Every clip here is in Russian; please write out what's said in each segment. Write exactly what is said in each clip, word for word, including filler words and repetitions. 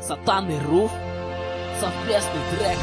Сатаны Руф, совместный трек.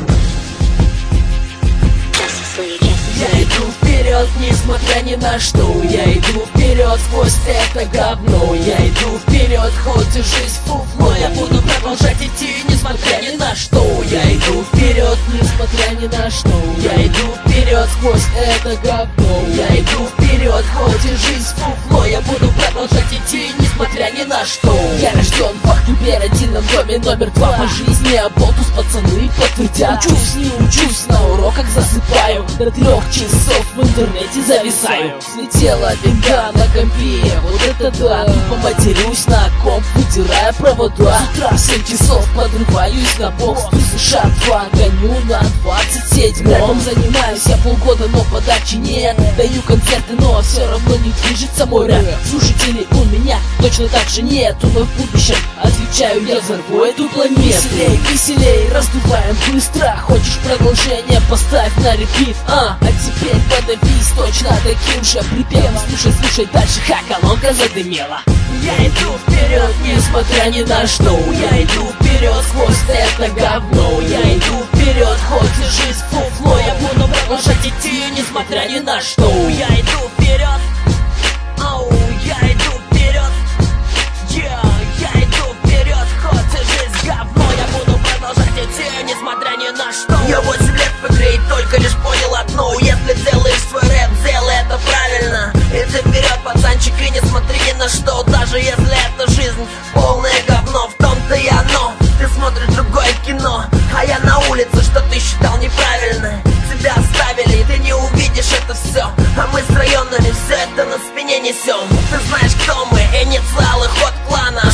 Я иду вперед, несмотря ни на что. Я иду вперед сквозь это говно. Я иду вперед, хоть и жизнь фуфло. Я буду продолжать идти, несмотря ни на что. Я иду вперед, несмотря ни на что. Я иду вперед сквозь это говно. Я иду вперед, хоть и жизнь фуфло. Я буду продолжать идти, несмотря ни на что. Я рожден в Ахтубе, родильном доме номер два по жизни. А болтус пацаны подтвердят. Учусь, не учусь, на уроках засыпаю. До трех часов в интернете зависаю. Слетела бега на компе, вот это да. Поматерюсь на комп, вытирая провода. С утра в семь часов подрываюсь на бокс. Плюс США два, гоню на двадцать седьмом. Занимаюсь я полгода, но подачи нет. Даю концерты, но все равно не движется мой рэп. Слушателей у меня точно так же нету. Но в будущем, отвечаю, я взорву эту планету. Веселей, веселей, раздуваем быстро. Хочешь продолжение, поставь на репит. А, а теперь подавись точно таким же припевом. Слушай, слушай дальше, ха, колонка задымела. Я иду вперед, несмотря ни на что. Я иду вперед сквозь это говно. Я иду вперед, хоть и жизнь фуфло. Я буду продолжать идти, несмотря ни на что. Я иду вперед, оу, я иду вперед, yeah, я иду вперед, хоть и жизнь говно. Я буду продолжать идти, несмотря ни на что. Я восемь лет в игре и только лишь понял одно: если делаешь свой рэп, делай это правильно. Иди вперед, пацанчик, и не смотри ни на что. Даже если эта жизнь полное говно, в том-то и оно. Ты смотришь другое кино, а я на улице, что ты считал неправильно. Тебя оставили, и ты не увидишь это все. А мы с районами все это на спине несем. Ты знаешь, кто мы, инициалы, ход клана.